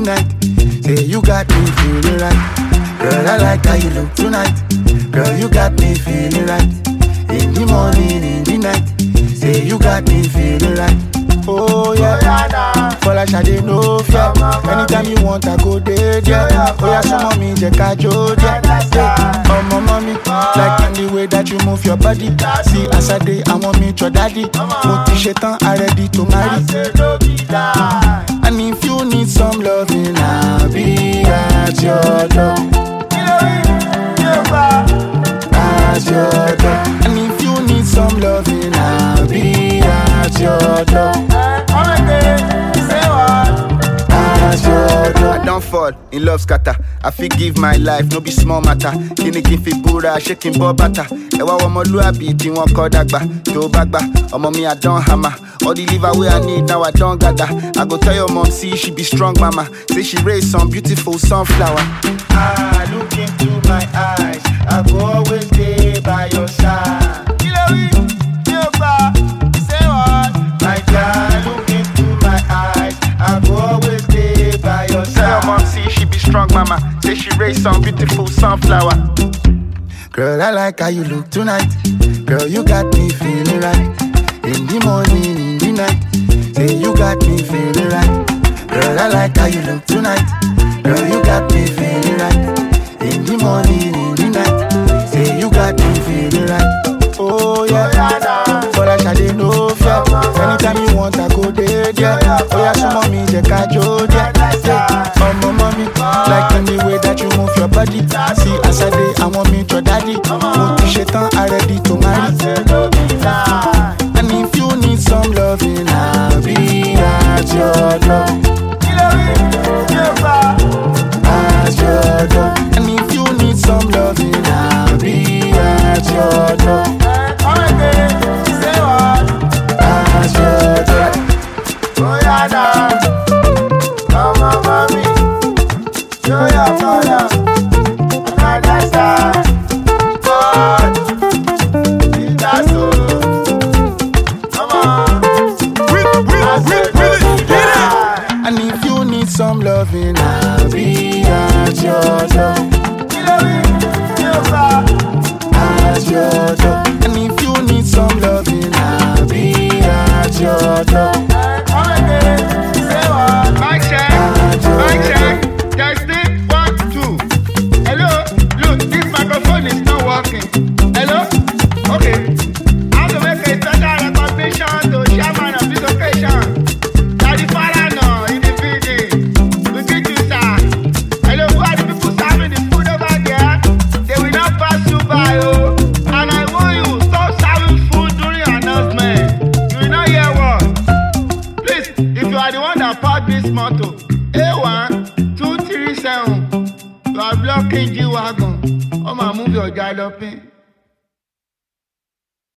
night. Say you got me feeling right. Girl, I like how you look tonight. Girl, you got me feeling right. In the morning, in the night. Say you got me feeling right. Oh yeah, for like I didn't know fear. Anytime you want, I go there. Oh yeah, some mommy, Jeka Jodia. Oh my mommy, like in the way that you move your body. See as I day, I want me your daddy. Put the shit on, I ready to marry. And if you need some loving, I'll be at your door. At your door. And if you need some loving, I'll be at your door. I don't fall in love scatter. I forgive my life, no be small matter. Kini kin fi bura, shaking ball batter. Ewa wa moluabi, ti won call dagba. To bagba, omo me I don't hammer. All the liver way I need, now I don't gather. I go tell your mom, see she be strong mama. Say she raised some beautiful sunflower. Ah, look into my eyes, I go always stay by your side. Say what? My God, look into my eyes, I go always stay by your side. Tell your mom, see she be strong mama. Say she raised some beautiful sunflower. Girl, I like how you look tonight. Girl, you got me feeling right. In the morning, in the night. Say you got me feeling right. Girl, I like how you look tonight. Girl, you got me feeling right. In the morning, in the night. Say you got me feeling right. Oh yeah, for like I didn't know fear. Anytime you want, I go there. Oh yeah, some mommy, Jeka Jodia. Oh my mommy, like in the way that you move your body. See as I day, I want me your daddy. Put the shit on, I ready to marry. And if you need some loving, I'll be at your door. At your door. And if you need some loving, I'll be at your door. At your door. Oh yeah, now. Come on, mommy. Show your father. Another star. God. In that soul. Come on. And if you need some loving, I'll be at your door. At your door. And if you need some loving, I'll be at your door. Mic check. Testing 1, 2. Hello, look, this microphone is not working. Hello, okay. I have to make a special recognition to chairman of this occasion. Daddy Farano in the building. We greet you, sir. Hello, who are the people serving the food over there? They will not pass you by, oh. And I warn you, stop serving food during your announcement. You will not hear what. Please, if you are the one that bought this motto, A1 237, you are blocking G-Wagon. Oh, my move your galloping.